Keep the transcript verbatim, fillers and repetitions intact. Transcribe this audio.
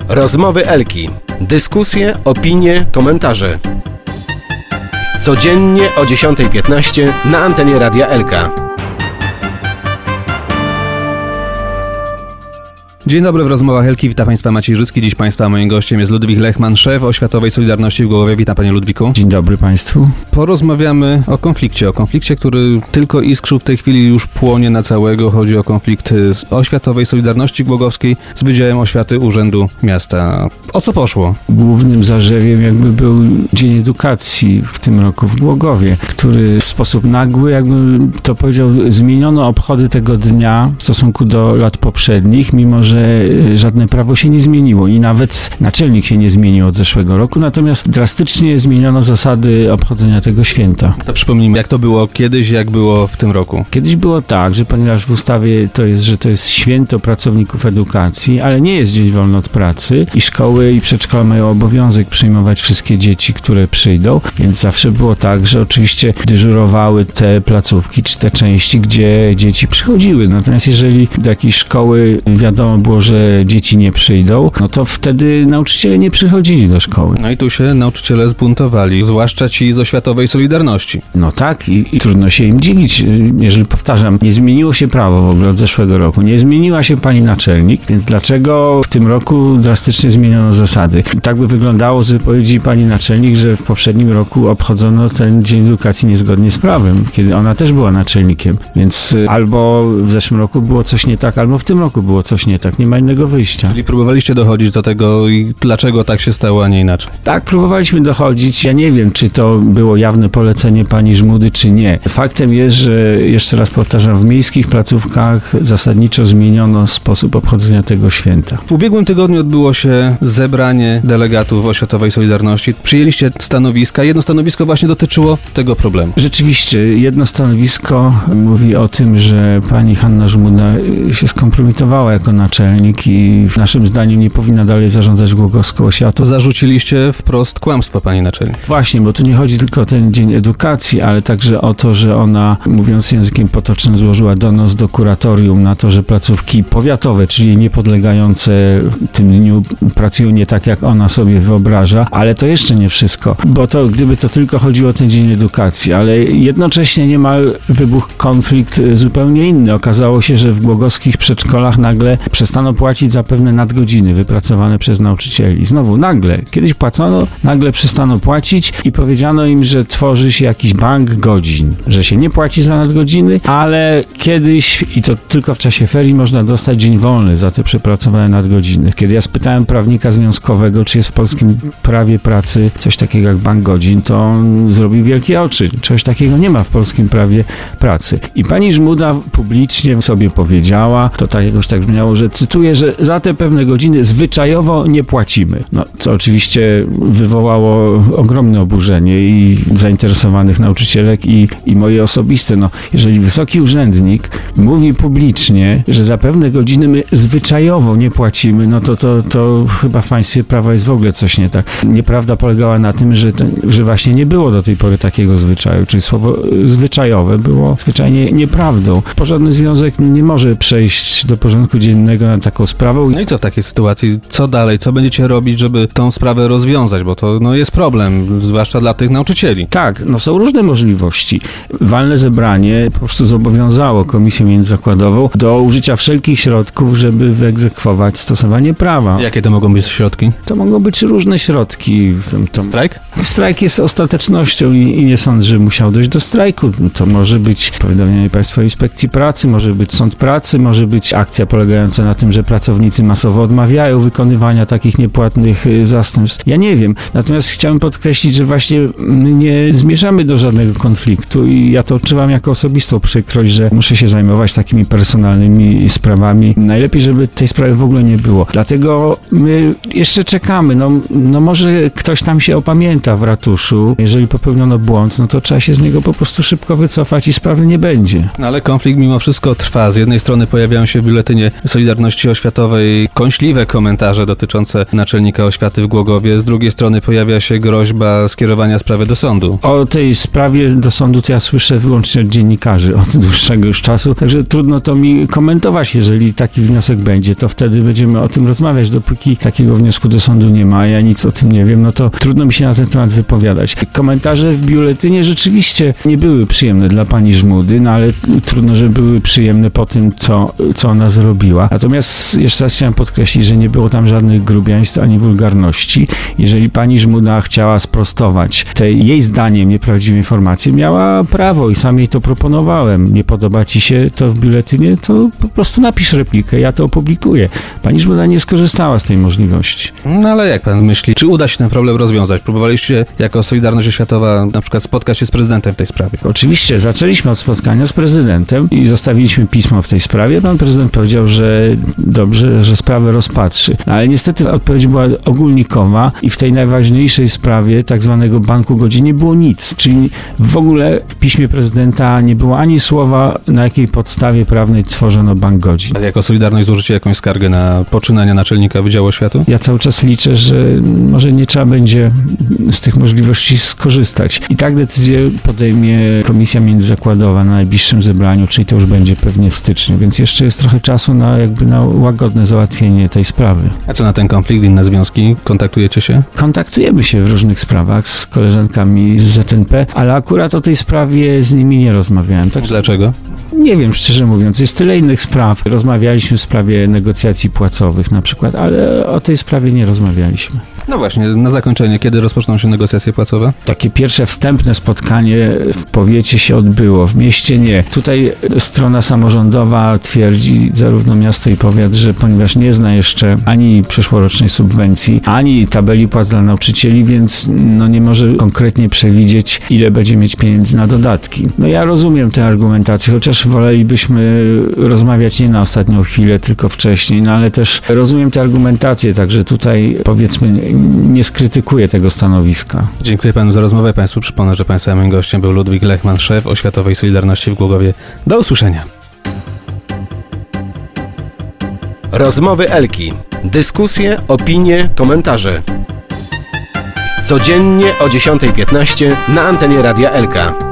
Rozmowy Elki. Dyskusje, opinie, komentarze. Codziennie o dziesiąta piętnaście na antenie Radia Elka. Dzień dobry, w rozmowach Elki. Witam Państwa, Maciej Życki. Dziś Państwa moim gościem jest Ludwik Lechman, szef Oświatowej Solidarności w Głogowie. Witam Panie Ludwiku. Dzień dobry Państwu. Porozmawiamy o konflikcie, o konflikcie, który tylko iskrzył, w tej chwili już płonie na całego. Chodzi o konflikt Oświatowej Solidarności Głogowskiej z Wydziałem Oświaty Urzędu Miasta. O co poszło? Głównym zarzewiem jakby był Dzień Edukacji w tym roku w Głogowie, który w sposób nagły, jakby to powiedział, zmieniono obchody tego dnia w stosunku do lat poprzednich, mimo że żadne prawo się nie zmieniło i nawet naczelnik się nie zmienił od zeszłego roku, natomiast drastycznie zmieniono zasady obchodzenia tego święta. To przypomnijmy, jak to było kiedyś, jak było w tym roku. Kiedyś było tak, że ponieważ w ustawie to jest, że to jest święto pracowników edukacji, ale nie jest dzień wolny od pracy i szkoły i przedszkola mają obowiązek przyjmować wszystkie dzieci, które przyjdą, więc zawsze było tak, że oczywiście dyżurowały te placówki czy te części, gdzie dzieci przychodziły. Natomiast jeżeli do jakiejś szkoły wiadomo było, że dzieci nie przyjdą, no to wtedy nauczyciele nie przychodzili do szkoły. No i tu się nauczyciele zbuntowali, zwłaszcza ci z Oświatowej Solidarności. No tak i, i trudno się im dziwić, jeżeli powtarzam, nie zmieniło się prawo w ogóle od zeszłego roku, nie zmieniła się pani naczelnik, więc dlaczego w tym roku drastycznie zmieniono zasady? Tak by wyglądało z wypowiedzi pani naczelnik, że w poprzednim roku obchodzono ten Dzień Edukacji niezgodnie z prawem, kiedy ona też była naczelnikiem, więc albo w zeszłym roku było coś nie tak, albo w tym roku było coś nie tak, nie ma innego wyjścia. Czyli próbowaliście dochodzić do tego i dlaczego tak się stało, a nie inaczej? Tak, próbowaliśmy dochodzić. Ja nie wiem, czy to było jawne polecenie pani Żmudy, czy nie. Faktem jest, że jeszcze raz powtarzam, w miejskich placówkach zasadniczo zmieniono sposób obchodzenia tego święta. W ubiegłym tygodniu odbyło się zebranie delegatów Oświatowej Solidarności. Przyjęliście stanowiska. Jedno stanowisko właśnie dotyczyło tego problemu. Rzeczywiście, jedno stanowisko mówi o tym, że pani Hanna Żmuda się skompromitowała jako naczelnik i naszym zdaniem nie powinna dalej zarządzać Głogowską Oświatą. Zarzuciliście wprost kłamstwo pani naczelnik. Właśnie, bo tu nie chodzi tylko o ten Dzień Edukacji, ale także o to, że ona, mówiąc językiem potocznym, złożyła donos do kuratorium na to, że placówki powiatowe, czyli niepodlegające tym dniu, pracują nie tak, jak ona sobie wyobraża, ale to jeszcze nie wszystko, bo to gdyby to tylko chodziło o ten Dzień Edukacji, ale jednocześnie niemal wybuchł konflikt zupełnie inny. Okazało się, że w głogowskich przedszkolach nagle przestano płacić za pewne nadgodziny wypracowane przez nauczycieli. Znowu nagle, kiedyś płacono, nagle przestano płacić i powiedziano im, że tworzy się jakiś bank godzin, że się nie płaci za nadgodziny, ale kiedyś, i to tylko w czasie ferii, można dostać dzień wolny za te przepracowane nadgodziny. Kiedy ja spytałem prawnika związkowego, czy jest w polskim prawie pracy coś takiego jak bank godzin, to on zrobił wielkie oczy. Czegoś takiego nie ma w polskim prawie pracy. I pani Żmuda publicznie sobie powiedziała, to tak jakoś tak brzmiało, że cytuję, że za te pewne godziny zwyczajowo nie płacimy. No, co oczywiście wywołało ogromne oburzenie i zainteresowanych nauczycielek i, i moje osobiste. No, jeżeli wysoki urzędnik mówi publicznie, że za pewne godziny my zwyczajowo nie płacimy, no to, to, to chyba w państwie prawa jest w ogóle coś nie tak. Nieprawda polegała na tym, że, to, że właśnie nie było do tej pory takiego zwyczaju, czyli słowo zwyczajowe było zwyczajnie nieprawdą. Porządny związek nie może przejść do porządku dziennego na taką sprawę. No i co w takiej sytuacji? Co dalej? Co będziecie robić, żeby tą sprawę rozwiązać? Bo to no, jest problem, zwłaszcza dla tych nauczycieli. Tak, no są różne możliwości. Walne zebranie po prostu zobowiązało Komisję Międzyzakładową do użycia wszelkich środków, żeby wyegzekwować stosowanie prawa. Jakie to mogą być środki? To mogą być różne środki. To... Strajk? Strajk jest ostatecznością i, i nie sądzę, że musiał dojść do strajku. To może być powiadomienie Państwowej Inspekcji Pracy, może być sąd pracy, może być akcja polegająca na tym, że pracownicy masowo odmawiają wykonywania takich niepłatnych zastępstw. Ja nie wiem. Natomiast chciałem podkreślić, że właśnie my nie zmierzamy do żadnego konfliktu i ja to odczuwam jako osobistą przykrość, że muszę się zajmować takimi personalnymi sprawami. Najlepiej, żeby tej sprawy w ogóle nie było. Dlatego my jeszcze czekamy. No, no może ktoś tam się opamięta w ratuszu. Jeżeli popełniono błąd, no to trzeba się z niego po prostu szybko wycofać i sprawy nie będzie. No ale konflikt mimo wszystko trwa. Z jednej strony pojawiają się w biuletynie Solidarności Solidarności Oświatowej kąśliwe komentarze dotyczące naczelnika oświaty w Głogowie. Z drugiej strony pojawia się groźba skierowania sprawy do sądu. O tej sprawie do sądu to ja słyszę wyłącznie od dziennikarzy od dłuższego już czasu, także trudno to mi komentować. Jeżeli taki wniosek będzie, to wtedy będziemy o tym rozmawiać. Dopóki takiego wniosku do sądu nie ma, a ja nic o tym nie wiem, no to trudno mi się na ten temat wypowiadać. Komentarze w biuletynie rzeczywiście nie były przyjemne dla pani Żmudy, no ale trudno, że były przyjemne po tym, co, co ona zrobiła. Natomiast jeszcze raz chciałem podkreślić, że nie było tam żadnych grubiaństw ani wulgarności. Jeżeli pani Żmuda chciała sprostować te jej zdaniem nieprawdziwe informacje, miała prawo i sam jej to proponowałem. Nie podoba ci się to w biuletynie, to po prostu napisz replikę, ja to opublikuję. Pani Żmuda nie skorzystała z tej możliwości. No ale jak pan myśli, czy uda się ten problem rozwiązać? Próbowaliście jako Solidarność Oświatowa na przykład spotkać się z prezydentem w tej sprawie? Oczywiście, zaczęliśmy od spotkania z prezydentem i zostawiliśmy pismo w tej sprawie. Pan prezydent powiedział, że dobrze, że sprawę rozpatrzy. Ale niestety odpowiedź była ogólnikowa i w tej najważniejszej sprawie, tak zwanego Banku Godzin, nie było nic. Czyli w ogóle w piśmie prezydenta nie było ani słowa, na jakiej podstawie prawnej tworzono Bank Godzin. A jako Solidarność złożycie jakąś skargę na poczynania naczelnika Wydziału Oświatu? Ja cały czas liczę, że może nie trzeba będzie z tych możliwości skorzystać. I tak decyzję podejmie Komisja Międzyzakładowa na najbliższym zebraniu, czyli to już będzie pewnie w styczniu, więc jeszcze jest trochę czasu na jakby na łagodne załatwienie tej sprawy. A co na ten konflikt, inne związki? Kontaktujecie się? Kontaktujemy się w różnych sprawach z koleżankami z Z N P, ale akurat o tej sprawie z nimi nie rozmawiałem. Tak? Dlaczego? Nie wiem, szczerze mówiąc. Jest tyle innych spraw. Rozmawialiśmy w sprawie negocjacji płacowych na przykład, ale o tej sprawie nie rozmawialiśmy. No właśnie, na zakończenie, kiedy rozpoczną się negocjacje płacowe? Takie pierwsze wstępne spotkanie w powiecie się odbyło, w mieście nie. Tutaj strona samorządowa twierdzi, zarówno miasto i powiat, że ponieważ nie zna jeszcze ani przyszłorocznej subwencji, ani tabeli płac dla nauczycieli, więc no nie może konkretnie przewidzieć, ile będzie mieć pieniędzy na dodatki. No ja rozumiem tę argumentację, chociaż wolelibyśmy rozmawiać nie na ostatnią chwilę, tylko wcześniej, no ale też rozumiem tę argumentację, także tutaj powiedzmy nie skrytykuję tego stanowiska. Dziękuję panu za rozmowę. Państwu przypomnę, że państwa moim gościem był Ludwik Lechman, szef Oświatowej Solidarności w Głogowie. Do usłyszenia. Rozmowy Elki. Dyskusje, opinie, komentarze. Codziennie o dziesiąta piętnaście na antenie Radia Elka.